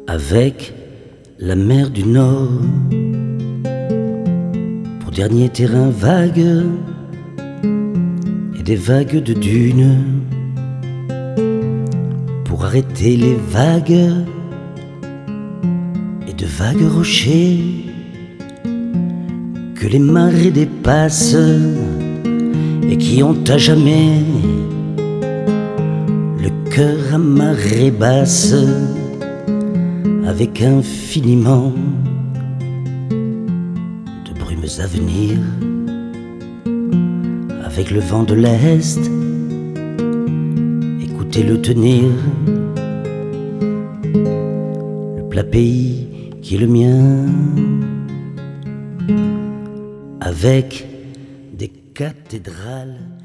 avec la mer du Nord pour dernier terrain vague et des vagues de dunes pour arrêter les vagues et de vagues rochers que les marées dépassent et qui ont à jamais le cœur à marée basse avec infiniment de brumes à venir, avec le vent de l'Est, écoutez-le tenir, le plat pays qui est le mien, avec des cathédrales